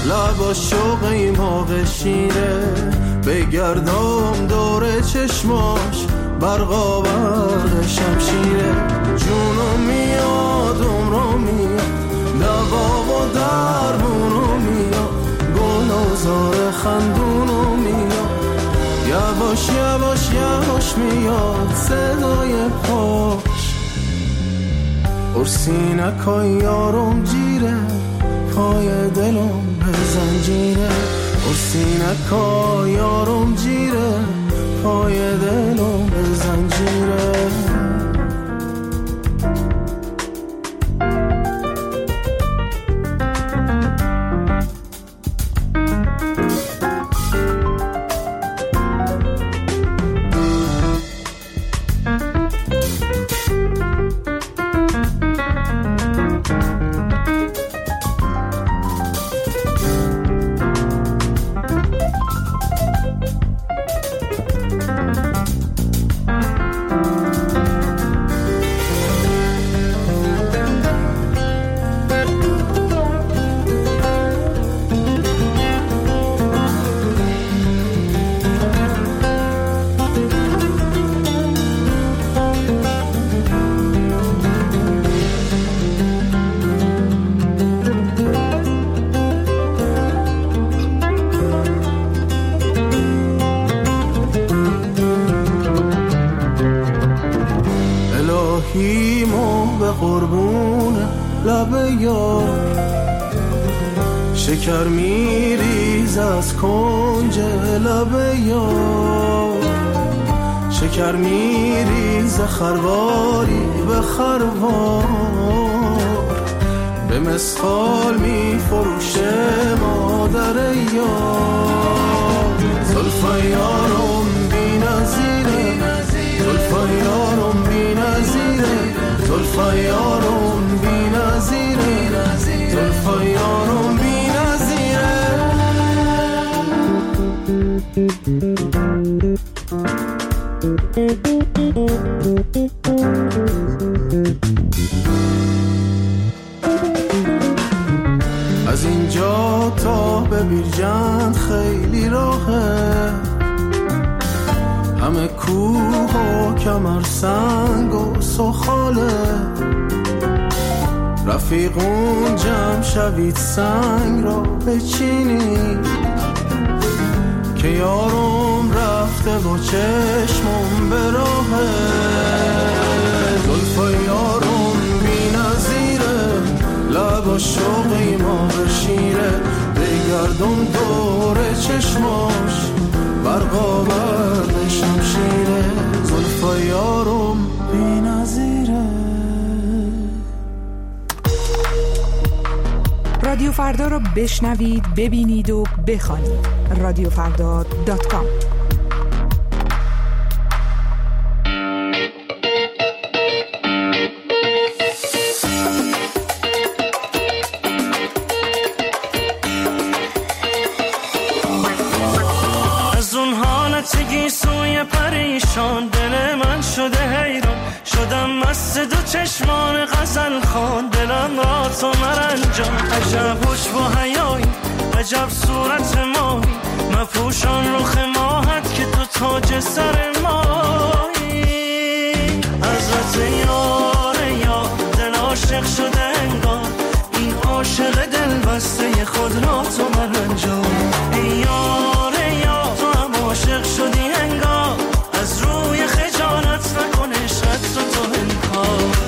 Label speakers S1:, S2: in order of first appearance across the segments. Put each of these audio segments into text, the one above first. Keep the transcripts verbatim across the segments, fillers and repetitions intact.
S1: لبا شوق این موقع شیره بگردم دور چشماش برقا برق شمشیره جونم میاد عمرو میاد دوا و درمونو میاد گل و زار خندونو میاد یواش یواش یواش میاد صدای پاش ارسینکای یارم جیره پای دلم به زنجیره ارسینکای یارم جیره پای دلم به زنجیره شکر میریز از کنج لب یار شکر میریز خرواری به خروار به مسخال میفروشه مادر یار زلفای یارم بی نظیره زلفای یارم بی نظیره زلفای یارم بی نظیره زلفای یارم بی از اینجا تا به بیرجند خیلی راهه همه کوه و کمر سنگ و سخاله رفیقون جمع شوید سنگ را بچینید که یارم رفته و چشمم به راهه زلفای یارم بی نظیره لبا شوقی ما به شیره بگردم دور چشماش برقا برق شمشیره زلفای یارم بی نظیره.
S2: رادیو فردا رو بشنوید، ببینید و بخوانید. رادیو فردا دات کام.
S3: از اون حالت گیسوی پریشان دل من شده حیران شدم مست دو چشمان غزل خوان دلم را تو مرنجان عجب هوش و حیایی عجب صورت مایی مپوشان رخ ماهت که تو تاج سر مایی حضرت یار یار دل عاشق شده انگار این عاشق دل بسته خود را تو مرنجان ای یار یار تو هم عاشق شدی انگار از روی خجالت نکن عشقت رو تو انکار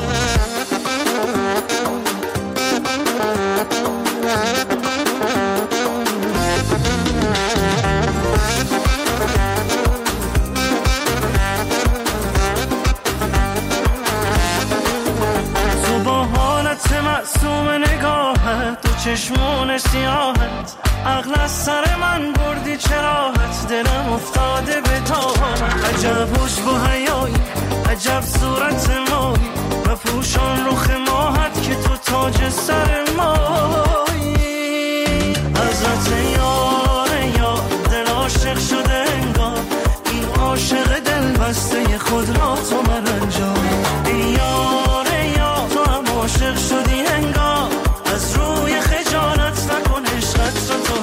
S3: معصوم نگاهت و چشمون سیاهت عقل از سر من بردی چراحت دلم افتاده به تاهت عجب هوش و حیایی عجب صورت مایی و پوشان رخ ماهت که تو تاج سر مایی حضرت یار یار دل عاشق شده انگار این عاشق دل بسته خود را تو مرنجان ای یار یار تو هم عاشق شدی انگار از روی خجالت نکن عشقت رو تو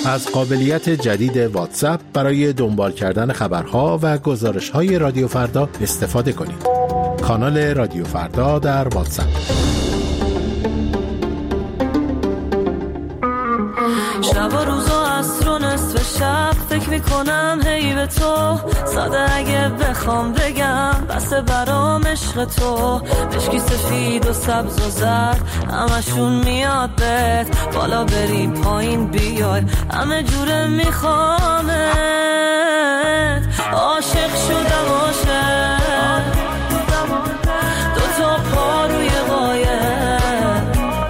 S4: از قابلیت جدید واتساپ برای دنبال کردن خبرها و گزارش‌های رادیو فردا استفاده کنید. کانال رادیو فردا در واتساپ.
S5: شب و روز و عصر و نصف شب فکر میکنم هی به تو، ساده اگه بخوام بگم بسه برام عشق تو. مشکی سفید و سبز و زرد همشون میاد بهت، بالا بری پایین بیای همه جوره میخوامت. عاشق شدم عاشق، دو تا پا روی قایق،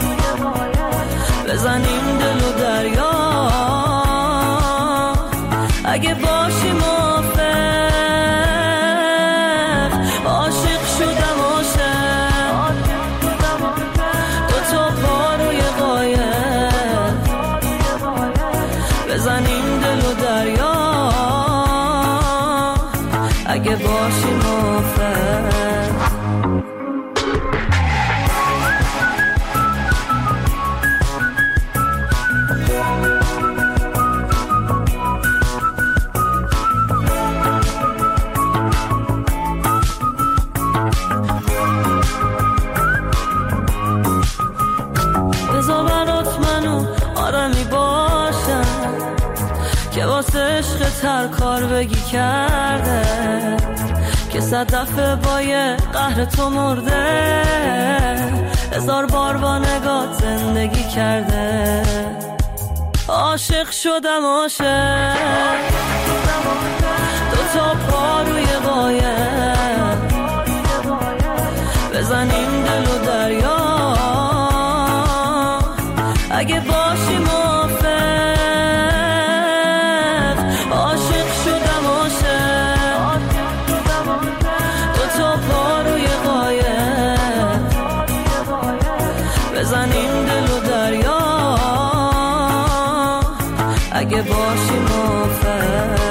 S5: بزنیم دل و دریا اگه باشی موافق. عاشق شدم عاشق، دو تا پا روی قایق، بزنیم دل و دریا اگه باشی موافق. که واسه عشق تر کار بگی کرده، که صد دفعه با یه قهر تو مرده، هزار بار با نگات زندگی کرده. عاشق شدم عاشق، دو تا پا روی قایق، بزنیم دل و دریا اگه باشی موافق. عاشق شدم عاشق، دو تا پا روی قایق، بزنیم دل و دریا اگه باشی موافق.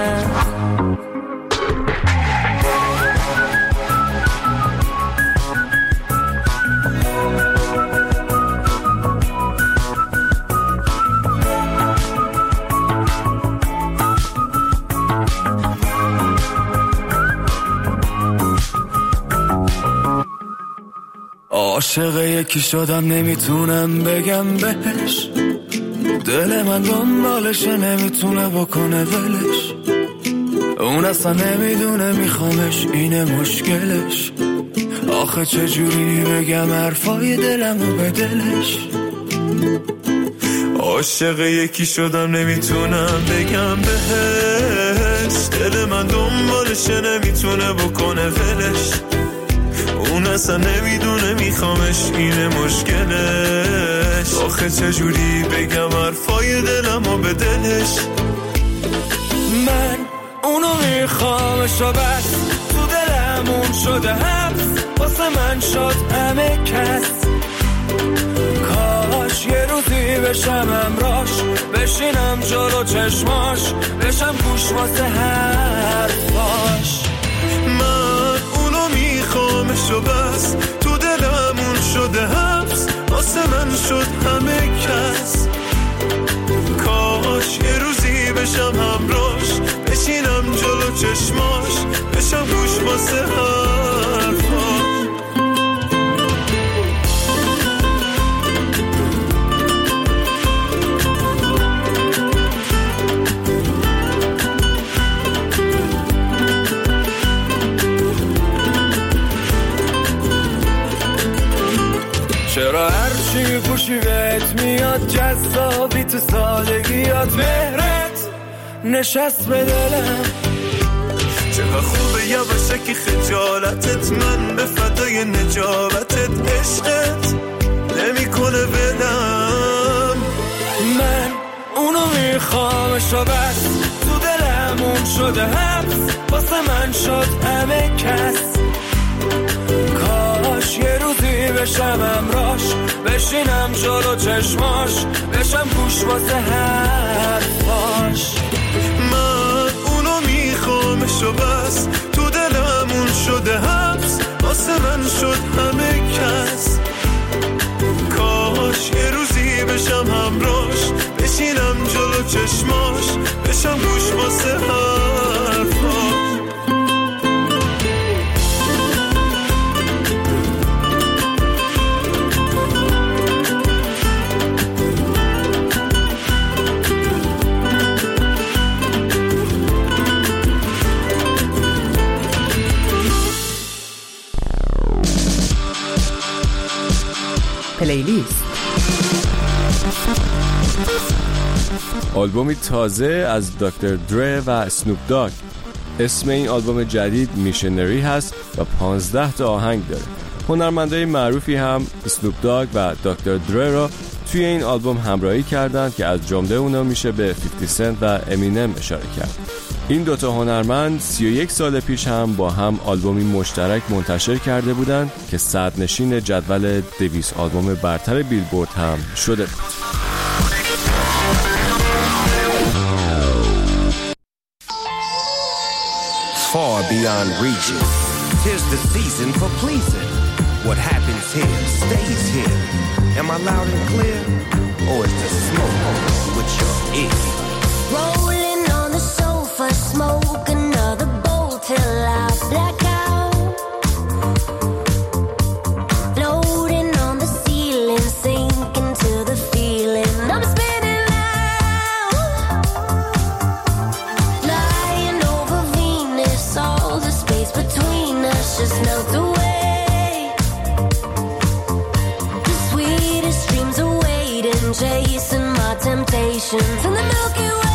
S3: عاشق یکی شدم نمیتونم بگم بهش، دل من دنبالشه نمیتونه بکنه ولش، اون اصلا نمیدونه میخوامش اینه مشکلش. آخه چجوری بگم حرفای دلمو به دلش. عاشق یکی شدم نمیتونم بگم بهش، دل من دنبالشه نمیتونه بکنه ولش، اون اصلا نمیدونه میخوامش اینه مشکلش. آخه چجوری بگم حرفای دلمو به دلش. من اونو میخوامش و بس، تو دلمون شده حبس، واسه من شد همه کس. کاش یه روزی بشم همراش، بشینم جلو چشماش، بشم گوش واسه حرفاش. من اونو میخوامش و بس، تو دلمون شده حبس، واسه من شد همه کس. کاش یه روزی بشم همراش، بشینم جلو چشماش، بشم گوش واسه حرفاش. چرا هرچی پوشی بهت میاد جذابی، تو سادگیات مهرت نشست به دلم. چقدر خوبه یواشکی خجالتت، من به فدای نجابتت، عشقت نمی کنه بلم. من اونو میخوامش و بس، تو دلمون شده حبس، واسه من شد همه کس. کاش یه روزی بشم همراش، بشینم جلو چشماش، بشم گوش واسه حرفاش. من اونو میخوامش و بس، تو دلمون شده حبس، واسه من شد همه کس. کاش یه روزی بشم همراش، بشینم جلو چشماش،
S2: پلیلیست.
S6: آلبومی تازه از دکتر دره و اسنوپ داگ. اسم این آلبوم جدید میشنری هست و پانزده تا آهنگ داره. هنرمندای معروفی هم اسنوپ داگ و دکتر دره را توی این آلبوم همراهی کردند که از جمله اونا میشه به پنجاه سنت و امینم اشاره کرد. این دوتا هنرمند سی و یک سال پیش هم با هم آلبومی مشترک منتشر کرده بودند که صدرنشین جدول دویست آلبوم برتر بیلبورد هم شده بود.
S7: Far beyond reaching, 'tis the season for pleasing. What happens here stays here. Am I loud and clear, or is the smoke with your ear?
S8: Rolling on the sofa, smoke another bowl till I black out. Floating on the ceiling, sinking to the feeling. I'm spinning out, flying over Venus. All the space between us just melts away. The sweetest dreams are waiting, chasing my temptations in the Milky Way.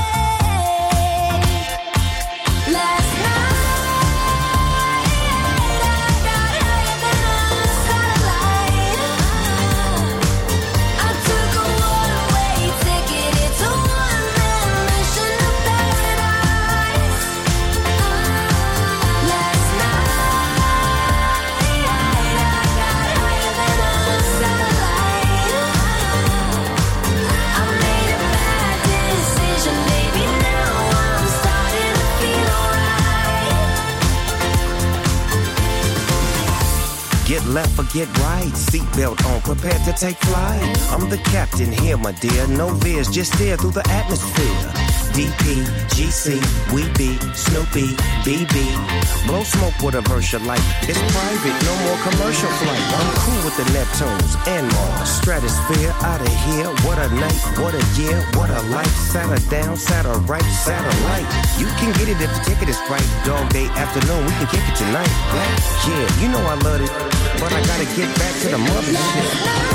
S7: Left or get right, seatbelt on, prepared to take flight. I'm the captain here, my dear, no veers, just steer through the atmosphere. D P, G C, we be Snoopy, B B. Blow smoke with a verse you like. It's private, no more commercial flight. I'm cool with the Neptunes and Mars. Stratosphere, out of here. What a night, what a year, what a life. Sat her down, sat her right, satellite. You can get it if the ticket is right. Dog day afternoon, we can kick it tonight. Yeah, you know I love it, but I gotta get back to the mothership.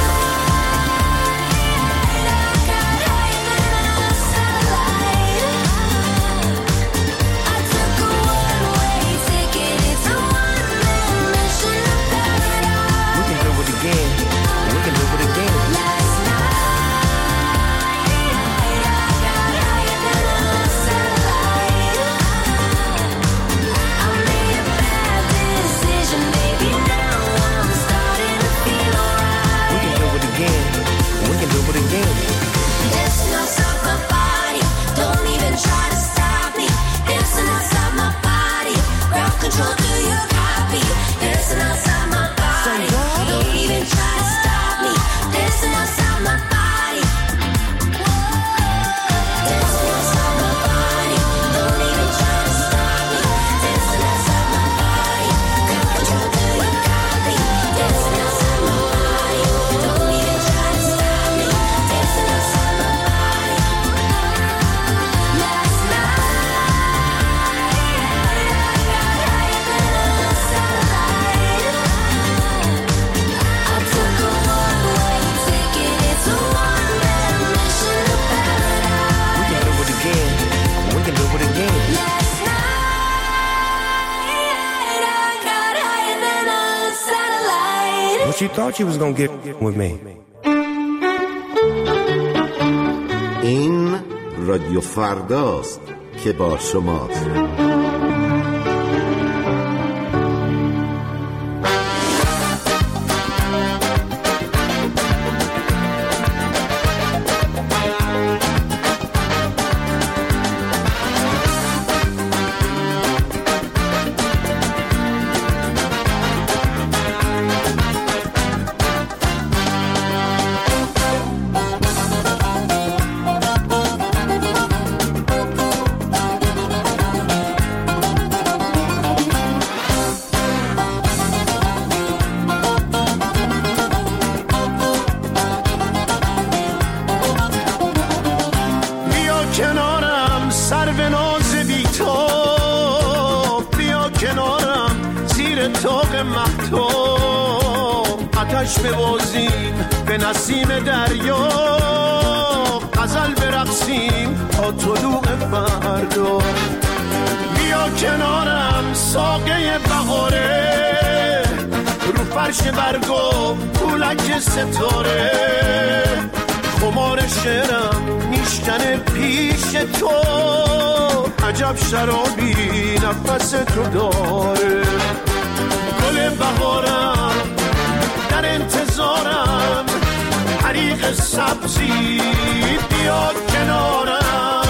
S7: She thought she was gonna get with me.
S9: این رادیو فرداست که با شماست.
S1: آتش ببازیم به نسیم دریا غزل برقصیم تا طلوع فردا. بیا کنارم ساقه بهاره، رو فرش برگو پولک ستاره، خمار شعرم میشکنه پیش تو، عجب شرابی نفس تو داره. گل بهارم در انتظارم، حریق سبزی بیا کنارم.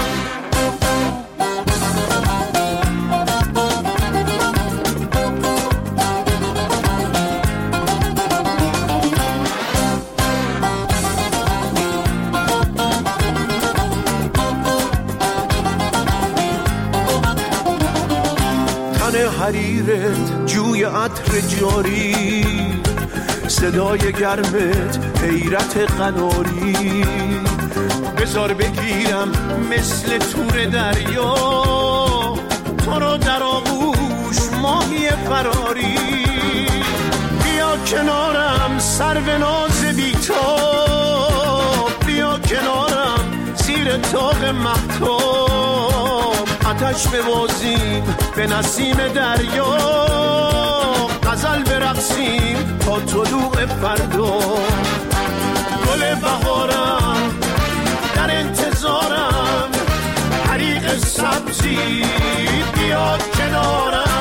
S1: حریرت جوی عطر جاری، صدای گرمت حیرت قناری، بذار بگیرم مثل تور دریا، تو رو در آغوش ماهی فراری. بیا کنارم سرو ناز بی‌تاب، بیا کنارم زیر طاق مهتاب، آتش ببازیم به نسیم دریا، غزل برقصیم تا طلوع فردا. گل بهارم در انتظارم، حریق سبزی بیا کنارم.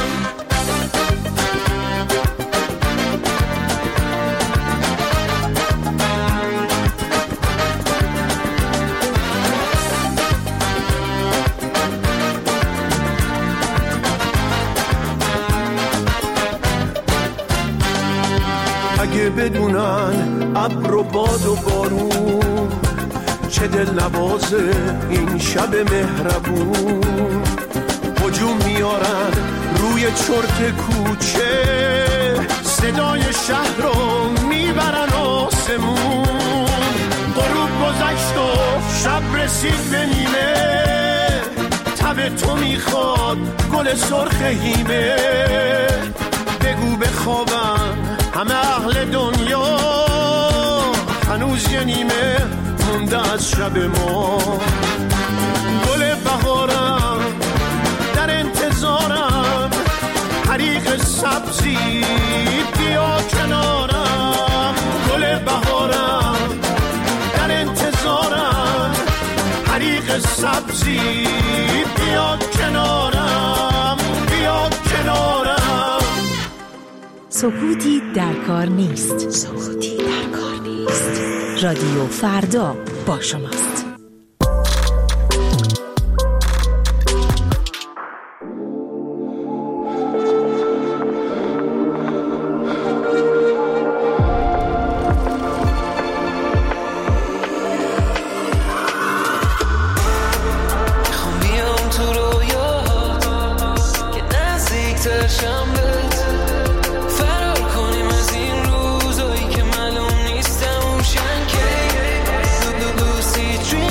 S1: اگه بدونن ابر و باد و بارون، چه دل نوازه این شب مهربون. هجوم میارن روی چرت کوچه، صدای شهر رو میبرن آسمون. غروب گذشت و شب رسید به نیمه، تب تو میخواد گل سرخ هیمه. بگو بخوابن همه اهل دنیا، هنوز یه نیمه مونده از شب ما. گل بهارم در انتظارم، حریق سبزی بیا کنارم. گل بهارم در انتظارم، حریق سبزی بیا کنارم، بیا کنارم.
S2: سکوتی در کار نیست. سکوتی در کار نیست. رادیو فردا با شماست.
S10: Street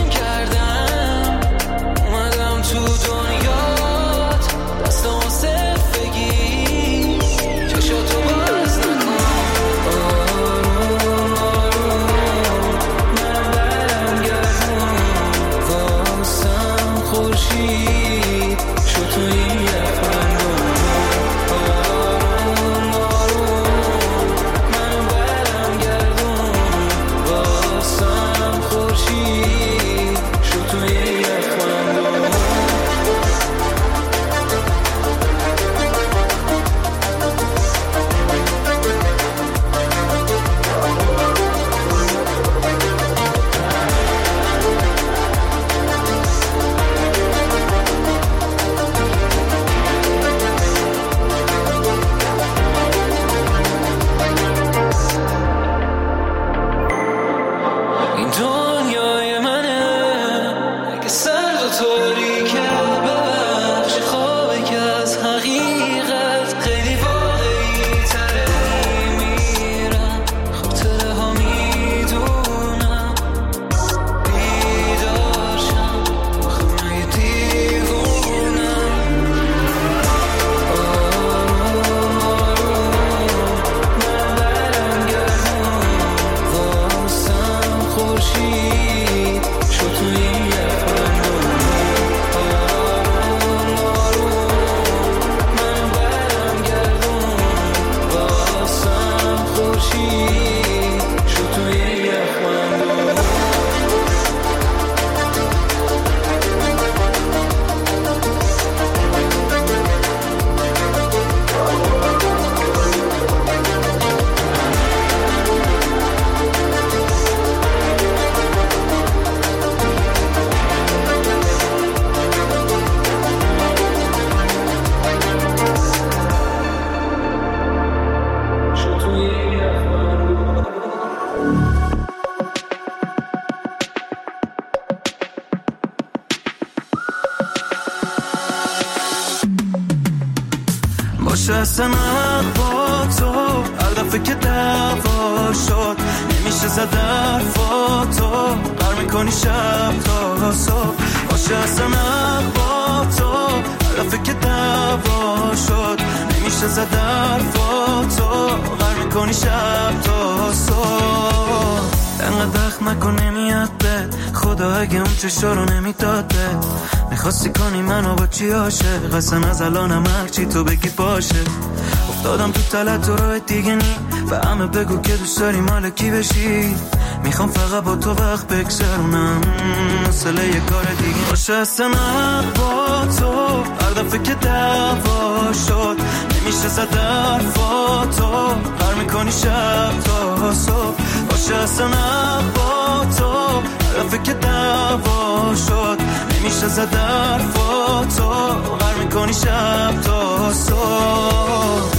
S3: با تو هر دفعه که دعوا شد نمیشه زد حرفاتو غر میکنی شب تا صبح باشه اصلا با تو هر دفعه که دعوا شد نمیشه زد حرفاتو غر میکنی شب تا صبح انقدر دخت نکن نمیاد بد خدا اگه اون چشا رو نمیداد بد میخواستی کنی منو با چی عاشق اصلا از الانم هرچی تو بگی باشه افتادم تو تلت و راه دیگه نی و همه بگو که دوست داری مال کی بشی میخوام فقط با تو وقت بگذرونم مسئله یه کار دیگه باشه اصلا با تو هر دفعه که دعوا شد نمیشه زد حرفاتو غر میکنی شب تا صبح باشه اصلا با تو هر دفعه که دعوا شد نمیشه زد حرفاتو غر میکنی شب تا صبح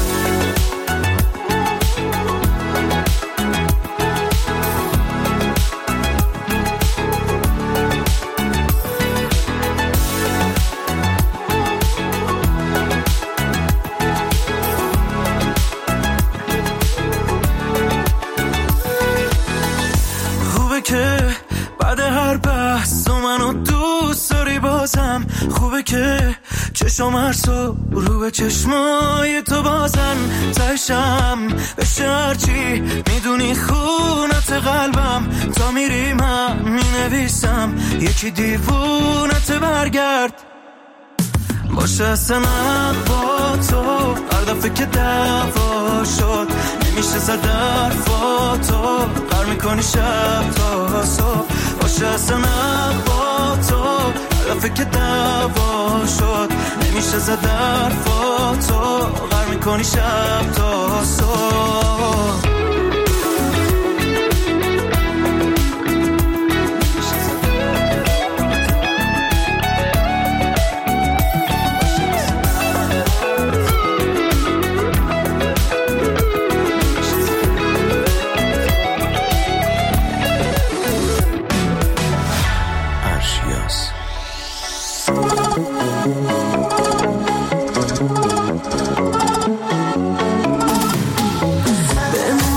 S3: که بعد هر بحث و منو دوست داری بازم خوبه که چشم هر صبح رو به چشمای تو بازن تشم بشه هرچی میدونی خونت قلبم تا میری من مینویسم یکی دیوونت برگرد باشه اصلا با تو هر دفعه که دعوا شد نمیشه زد حرفاتو غر میکنی شب تا صبح باشه اصلا با تو هر دفعه که دعوا شد نمیشه زد حرفاتو غر میکنی شب تا صبح
S1: به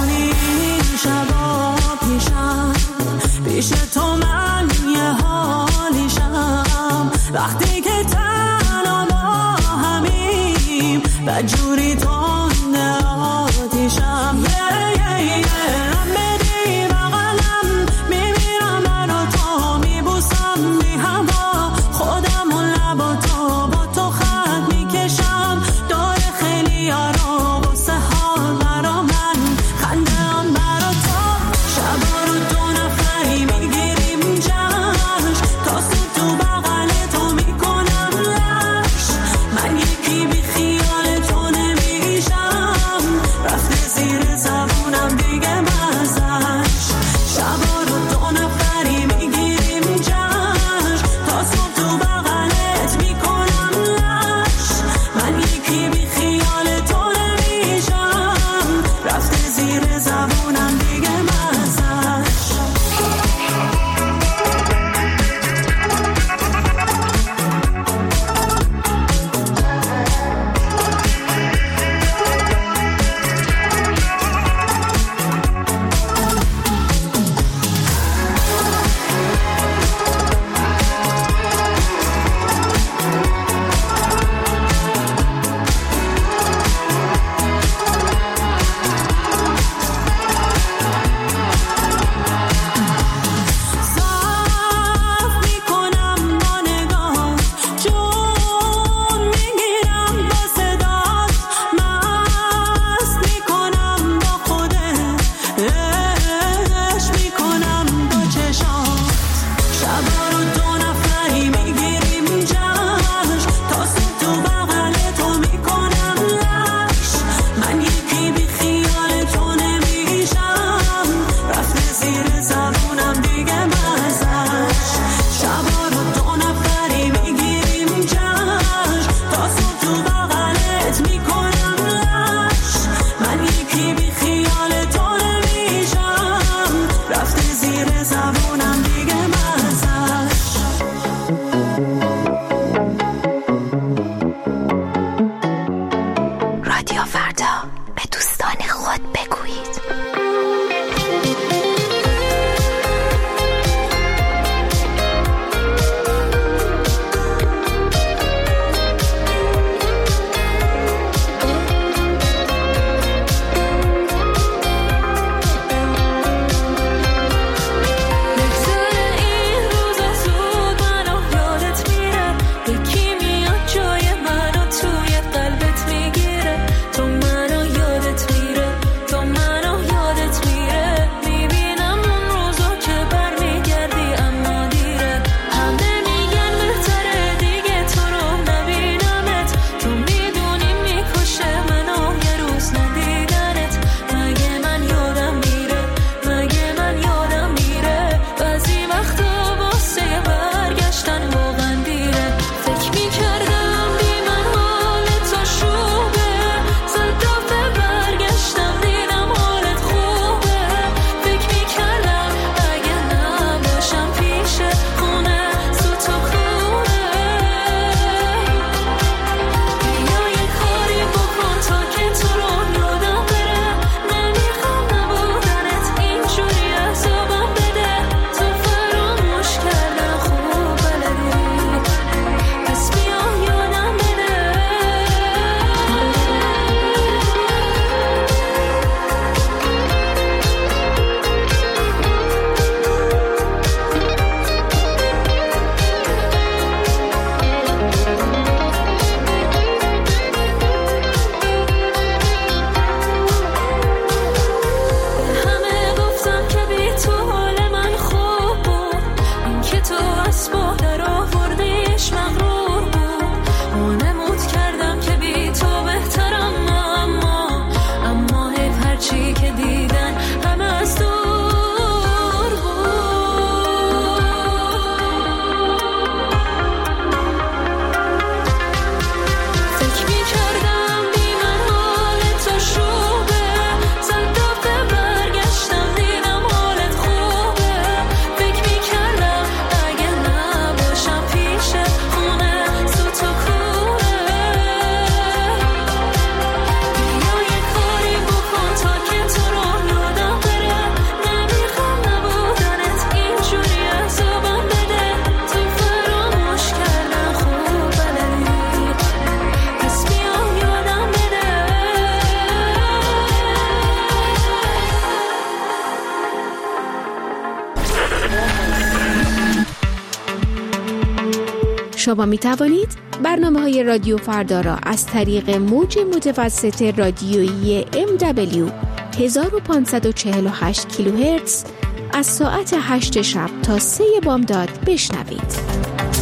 S10: شما می توانید برنامه های رادیو فردا را از طریق موج متوسط رادیویی ام دبلیو هزار و پانصد و چهل و هشت کیلوهرتز از ساعت هشت شب تا سه بامداد بشنوید.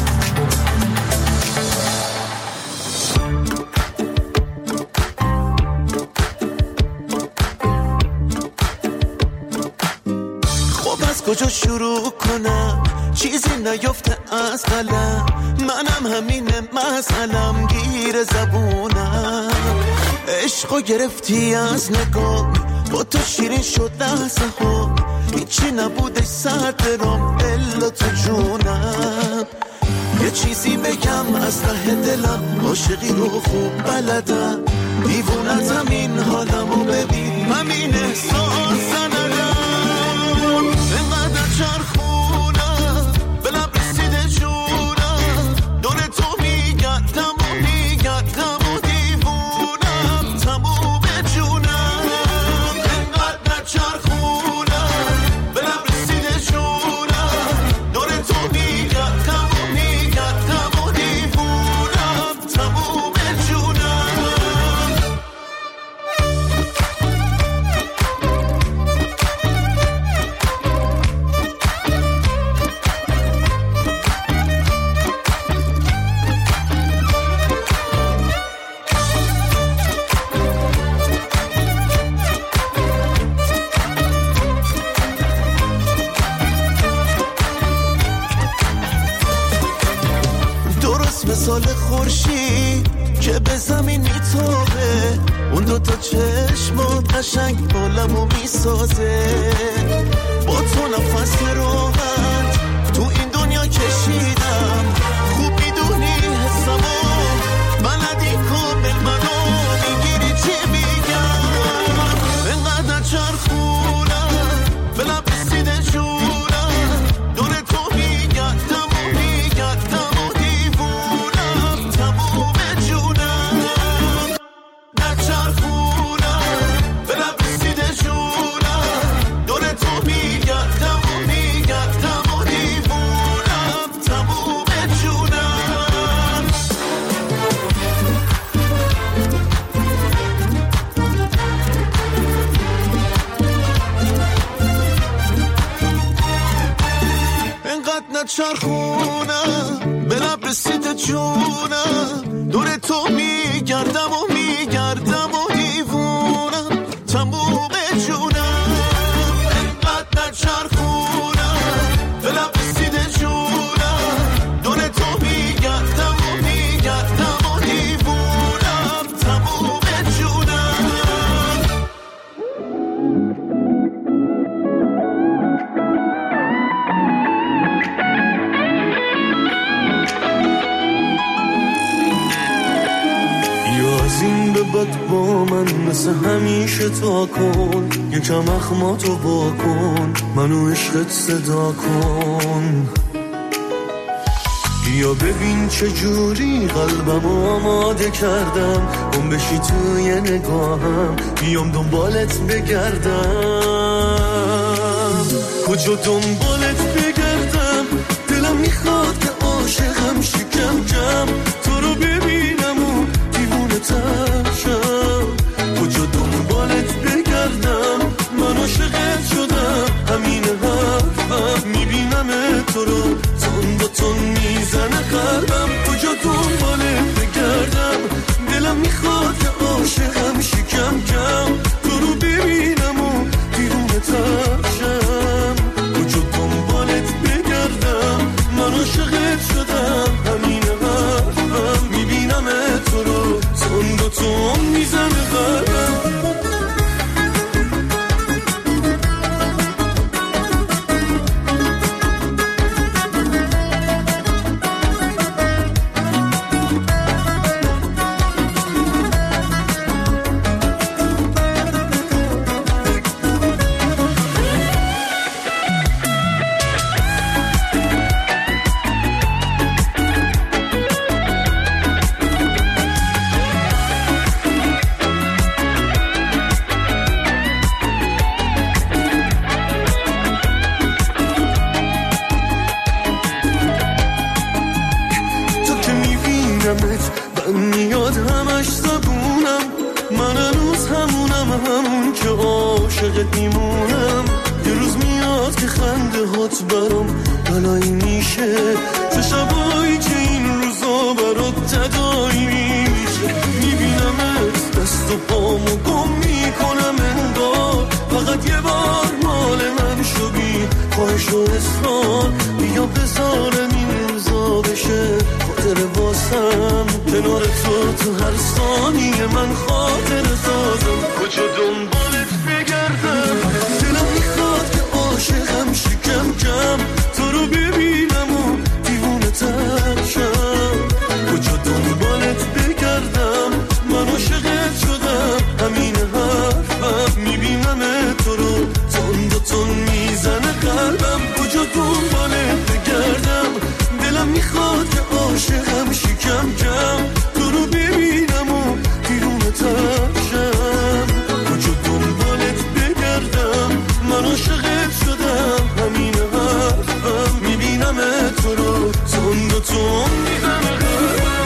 S1: کجا شروع کنم چیزی نیفته از قلم منم همینه مسئلم گیر زبونم عشقو گرفتی از نگاه با تو شیرین شد لحظه ها هیچی نبودش سر درام الا تو جونم یه چیزی بگم از ته دلم عاشقی رو خوب بلدم دیوونتم این حالمو ببین همین احساس ندارم انقدر چرخونم به لب رسیده جونم دور تو میگردم و میگردم و دیوونم تموم جونم انقدر چرخونم به لب رسیده جونم دور تو میگردم و میگردم و دیوونم تموم جونم مثال خورشید که به زمین میتابه اون دو تا چشمات قشنگ بالمو میسازه با تو نفس راحت تو این دنیا کشیدم خوب میدونی حسمو بلدی کامل منو میگیری چی میگم انقدر چرخونم به لب رسیده جونم دور تو میگردم و میگردم چرخونم به لب رسیده جونم دور تو میگردم و میگردم و دیوونم تموم جونم انقدر چرخونم به لب رسیده جونم دور تو میگردم و میگردم و دیوونم تموم جونم بد با من مثل همیشه تا کن یکم اخماتو با کن منو عشقت صدا کن یا ببین چه جوری قلبمو آماده کردم گم بشی توی نگاهم بیام دنبالت بگردم کجا دنبالت بگردم دلم میخواد که عاشقم شکم کم تو رو ببینم و دیوونه ترشم کجا دنبالت بگردم من عاشقت شدم همین حرفم میبینم تو رو تون با تون میزنه قلبم کجا دنبالت بگردم دلم میخواد که عاشقم شکم کم تو رو ببینم و دیوونه ترشم کجا دنبالت بگردم من عاشقت شدم همین حرفم عاشقت میمونم. یه روز میاد که خنده هات برام بلایی میشه، چه شبایی که این روزا برات تدایی میشه. میبینمت دست و پامو گم میکنم انگار فقط یه بار مال من شو بی خواهش و اصرار. بیا بذارم این روزا بشه خاطر واسم، کنار تو تو هر ثانیه من خاطر سازم. کجا دنبالت بگردم، دلم میخواد که عاشقم شکم کم تو رو ببینم و دیوونه تر شم. کجا دنبالت بگردم، من عاشقت شدم همین حرفم. میبینم تو رو تند و تند میزنه قلبم. کجا دنبالت بگردم، دلم میخواد که عاشقم شکم کم تو رو ببینم و دیوونه تر شم. کجا دنبالت بگردم، من عاشقت شدم همین حرفم. میبینم تو رو تند و تند میزنه قلبم.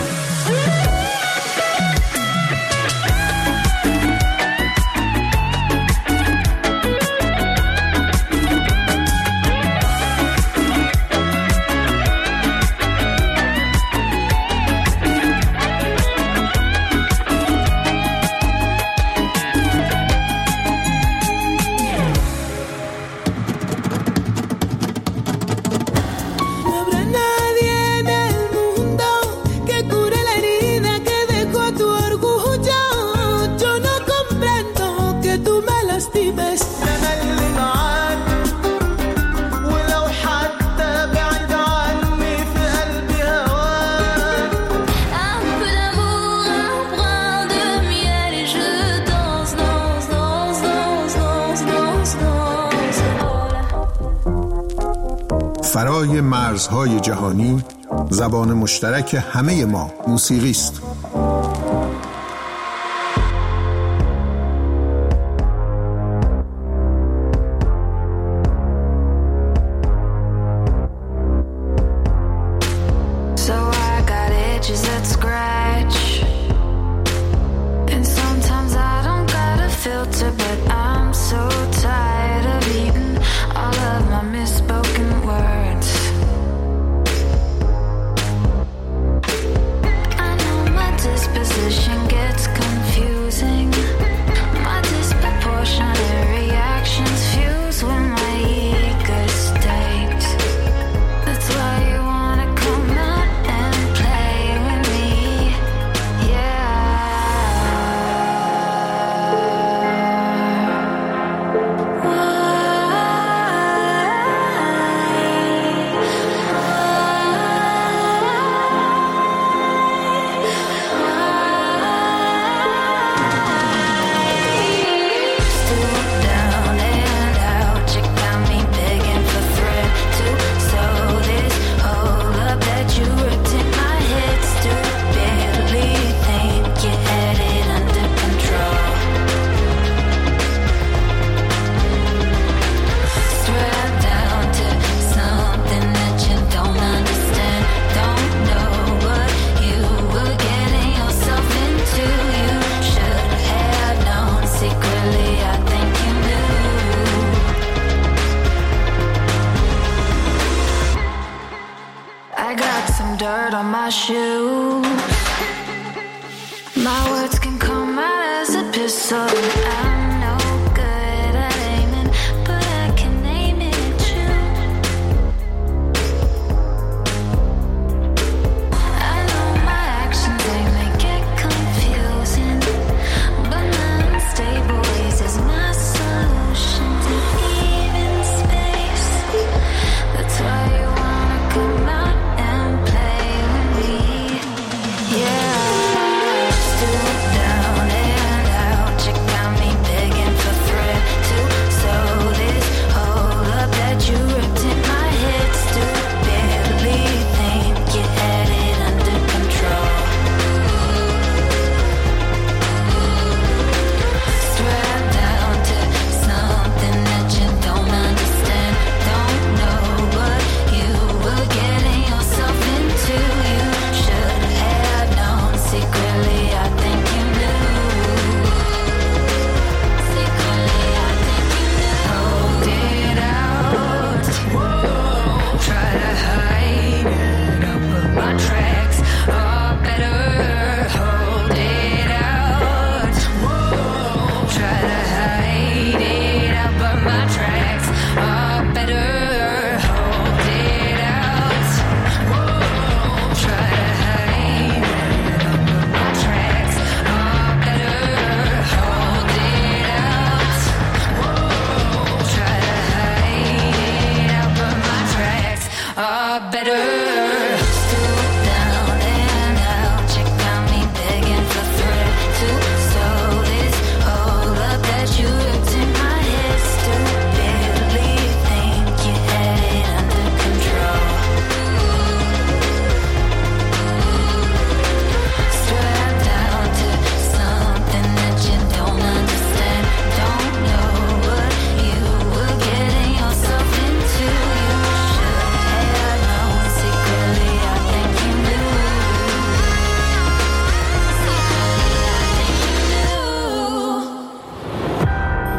S11: فرای مرزهای جهانی، زبان مشترک همه ما موسیقی است.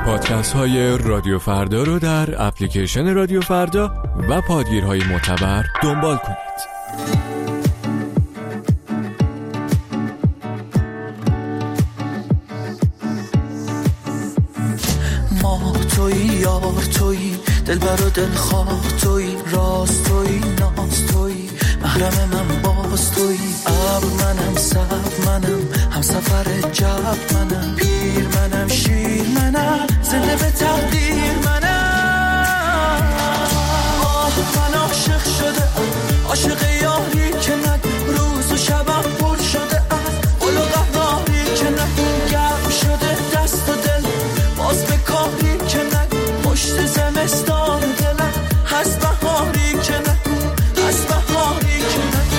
S6: پادکست های رادیو فردا رو در اپلیکیشن رادیو فردا و پادگیرهای معتبر دنبال کنید.
S1: ما تویی یار تویی دلبر و دلخواه تویی راست تویی ناز تویی محرم من باز تویی ابر منم سب منم هم سفر جب منم پیر منم شیر منم زنده به تقدیر منم آه من عاشق شده عاشق یاری که نگ روز و شبم پر شده از قل و قهاری که نگ گرم شده دست و دل باز به کاری که نگ پشت زمستان دلم هست بهاری که نگ هست بهاری که نگ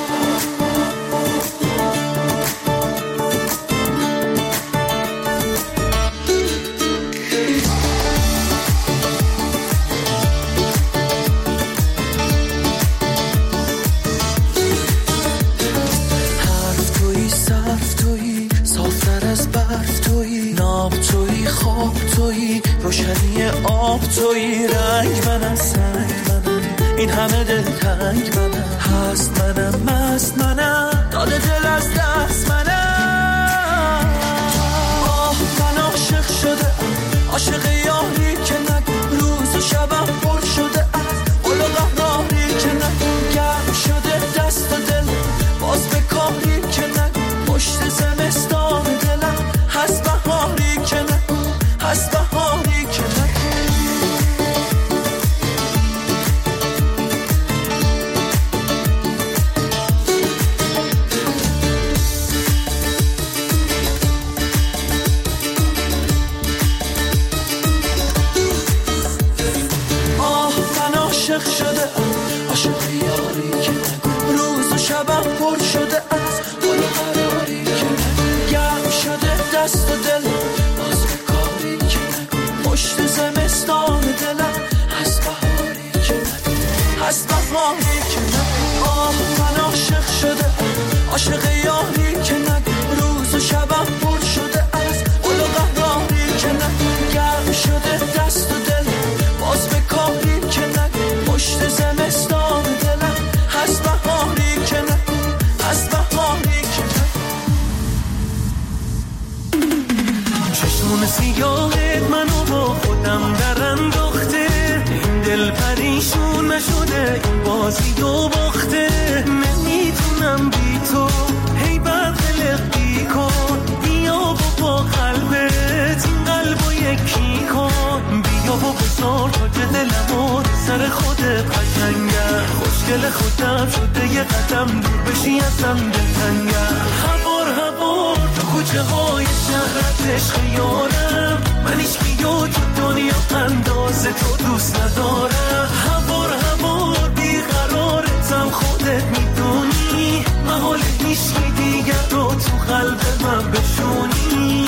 S1: روشنی آب تویی رنگ منم سنگ منم این همه دل تنگ منم هست منم مست منم داده دل از دست منم آه من عاشق شده عاشق یاری که نگ روز و شبم پر شده از قل و قهاری که نگ گرم شده دست و دل باز به کاری که نگ پشت زمستان دلم هست بهاری که نگ هست بهاری که نگ آه من عاشق شده عاشق یاری که نگ روز و شبم پر شده از قل و قراری که نگ گرم شده دست و دل باز به کاری که نگ پشت زمستان دلم هست بهاری که نگ هست بهاری که نگ آه من عاشق شده عاشق یاری که نگ روز و شبم پر شده از قل و قهاری که نگ گرم شده دست و دل باز به کاری که نگ پشت زمستان دلم هست بهاری که نگ هست بهاری که نگ چشمون سیاهت منو با خودم در انداخته این دل پریشون نشده این بازی دو باخته نمیتونم بی تو هی برقلق بی کن بیا با قلبت این قلبو یکی کن بیا با بزار کج دلم سر خودت قشنگه خوشگل خودم شده یه قدم دور بشی ازم دلتنگه هوار هوار تو کوچه های شهرت عشق یارم من هیچ بیو تو دنیا انداز تو دوست ندارم هوار هوار بیقرارتم خودت میدونی محال هیچی دیگر رو تو قلب من بشونی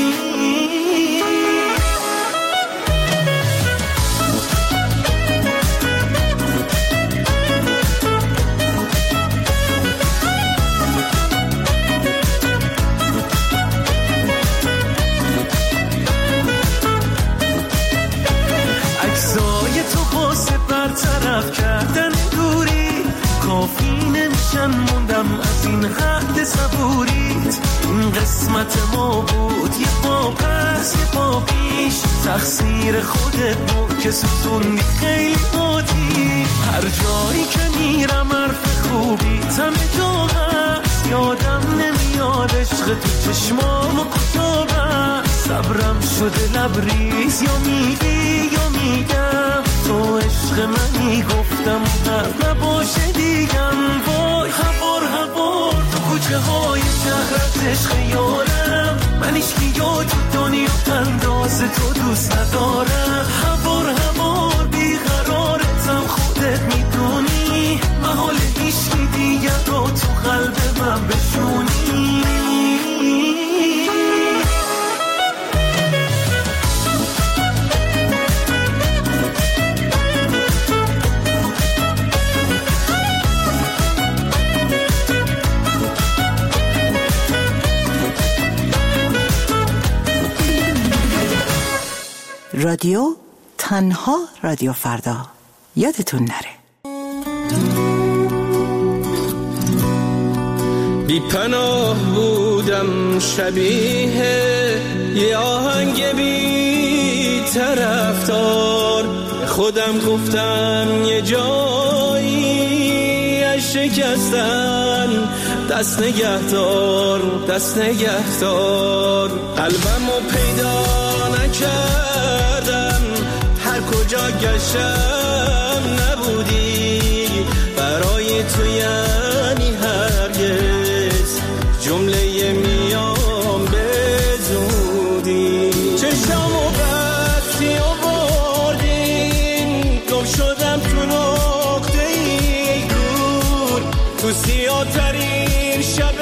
S1: برطرف کردن دوری کافی نمیشن موندم از این حد صبوریت این قسمت ما بود یه پا پس یه پا پیش تقصیر خودت بود که سوزوندی خیلی بودی هر جایی که میرم حرف خوبی همه جا هست یادم نمیاد عشق تو چشمامو کجا بست صبرم شده لبریز یا میگی یا میگم تو عشق منی گفتم هر نباشه دیگم وای هوار هوار تو کوچه های شهرت عشق یارم من هیچ بیاد تو دنیا انداز تو دوست ندارم هوار هوار بیقرارتم خودت میدونی محال هیچی دیگر رو تو قلب من بشونی
S12: رادیو تنها رادیو فردا، یادتون نره.
S3: بی پناه بودم شبیه یه آهنگ بی طرفدار، خودم گفتم یه جایی از شکستن دست نگهدار، دست نگهدار. قلبمو پیدا نکردم، هر کجا گشتم نبودی، برای تو یعنی هرگز جمله میام به زودی. چشمو بستی و بردین، گم شدم تو نقطه ای دور، تو سیاه ترین شب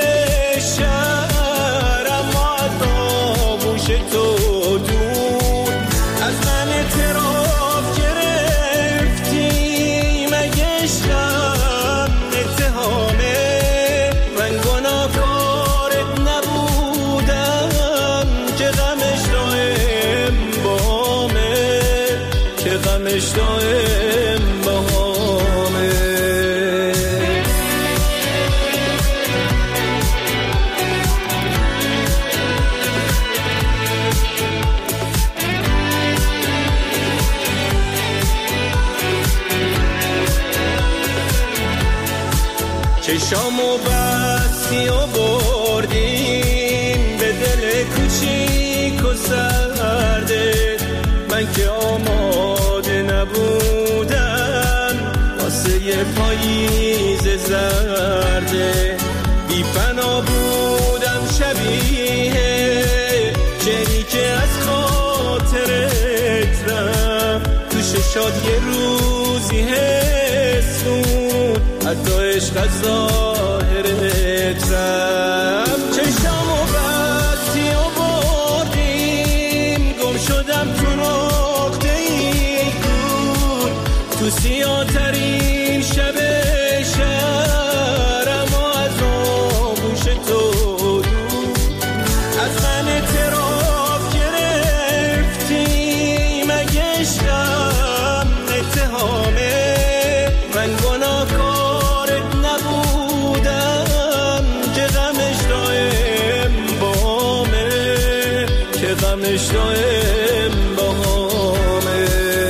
S3: شهر، اما از آغوش تو دور. از من اعتراف گرفتی، مگه عشقم اتهامه؟ من گناهکارت نبودم که غمش دائم باهمه، که غمش دائم باهمه. چشامو بستی و بردیم به دل کوچیک و سرده، من که آماده نبودم واسه یه پاییز زرده. بی پناه بودم شبیه شعری که از خاطرت رفت، تو ششاد یه روزی حسون حتی عشق از ظاهرت رفت. چشمو بستی و بردیم، گم شدم تو نقطه ای دور، تو سیاه ترین شب شهر، اما از آغوش تو دور. از من اعتراف گرفتی، مگه عشقم اتهامه؟ من گناهکارت نبودم که غمش دائم باهمه، که غمش دائم باهمه.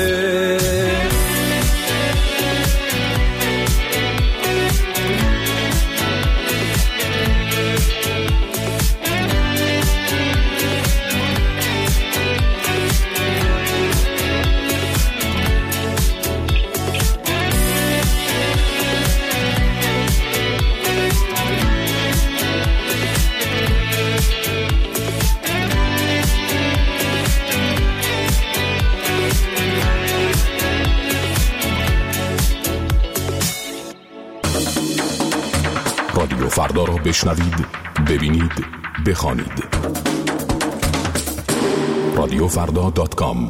S13: رادیو فردا را بشنوید، ببینید، بخوانید. رادیو فردا دات کام.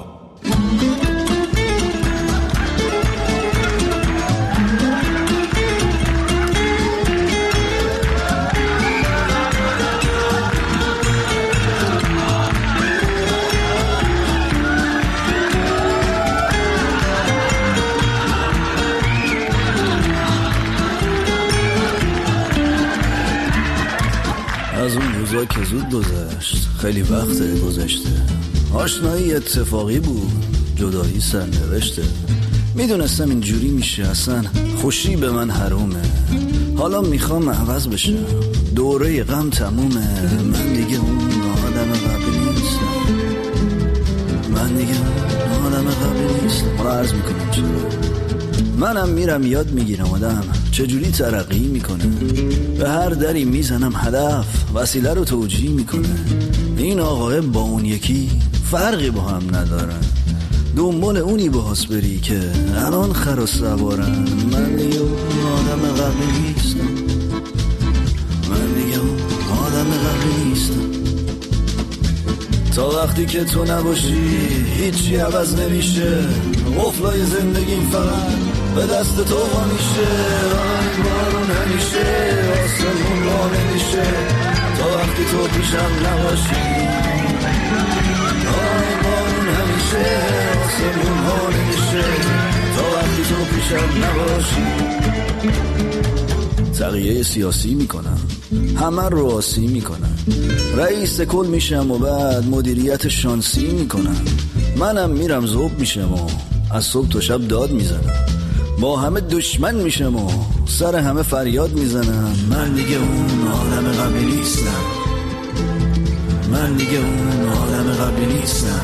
S14: از اون روزا که زود گذشت، خیلی وقت گذشته. آشنایی اتفاقی بود، جدایی سرنوشته. میدونستم اینجوری میشه، اصلا خوشی به من حرومه. حالا میخوام عوض بشم، دوره غم تمومه. من دیگه اون آدم قبلی نیستم، من دیگه اون آدم قبلی نیستم. حالا عرض میکنم چرا. منم میرم یاد میگیرم آدم چجوری ترقی میکنه. به هر دری میزنم هدف وسیله رو توجیه میکنه. این آقای با اون یکی فرقی با هم ندارن، دنبال اونی باهاس بری که الان خر و سوارن. من دیگه اون آدم قبلی نیستم، من دیگه اون آدم قبلی نیستم. تا وقتی که تو نباشی هیچی عوض نمیشه. قفلای زندگیم فقط به دست تو وا میشه. آی بارون همیشه آسمون وا نمیشه تا وقتی تو پیشم نباشی. آی بارون همیشه نباشی. تغییر سیاسی میکنم، همه رو آسی میکنم، رئیس کل میشم و بعد مدیریت شانسی میکنم. منم میرم ذوب میشم و از صبح تا شب داد میزنم، با همه دشمن میشم و سر همه فریاد میزنم. من دیگه اون آدم قبلی نیستم، من دیگه اون آدم قبلی نیستم.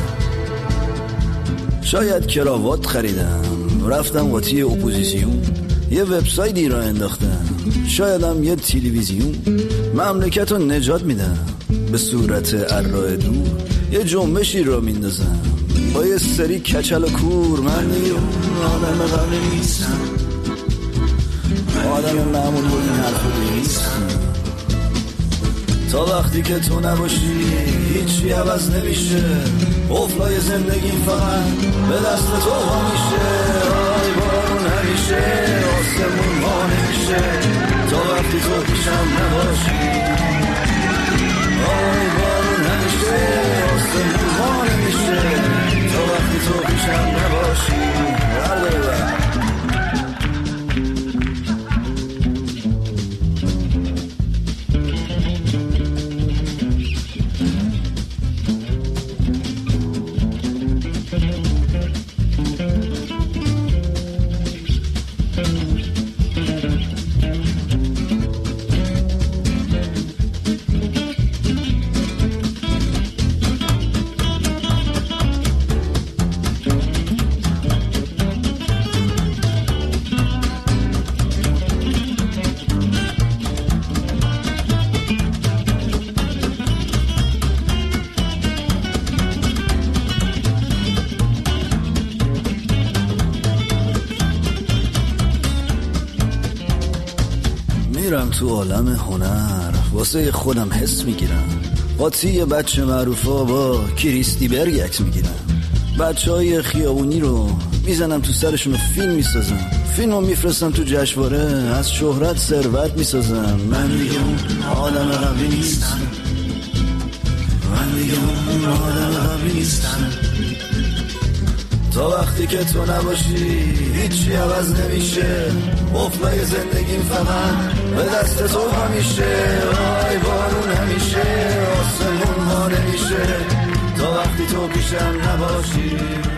S14: شاید کراوات خریدم، رفتم قاطی اپوزیسیون، یه وبسایتی را انداختم، شایدم یه تلویزیون. مملکت رو نجات میدم به صورت ارائه دور، یه جنبشی را میندازم با یه سری کچل و کور. من دیگه اون آدم قبلی نیستم، آدم معمول و این حرف رو نیستم. تا وقتی که تو نباشی هیچی عوض نمیشه، قفلای زندگیم فقط به دست تو ها میشه. آی بارون همیشه آسمون ها نمیشه، تا وقتی تو پیشم نباشی. آی بارون همیشه آسمون ها نمیشه، تا وقتی تو پیشم نباشی. بله بله میرم تو عالم هنر، واسه خودم حس میگیرم، قاطی یه بچه معروفا با کریستی برگ عکس میگیرم. بچه های خیابونی رو میزنم تو سرشون و فیلم میسازم، فیلم رو میفرستم تو جشنواره، از شهرت ثروت میسازم. من دیگه اون آدم قبلی نیستم، من دیگه اون آدم قبلی نیستم. تا وقتی که تو نباشی هیچی عوض نمیشه، قفلای زندگیم فقط به دست تو همیشه. آی بارون همیشه آسمون ها نمیشه، تا وقتی تو پیشم نباشی.